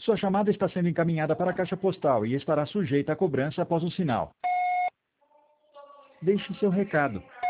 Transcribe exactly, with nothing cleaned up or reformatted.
Sua chamada está sendo encaminhada para a caixa postal e estará sujeita a cobrança após o sinal. Deixe seu recado.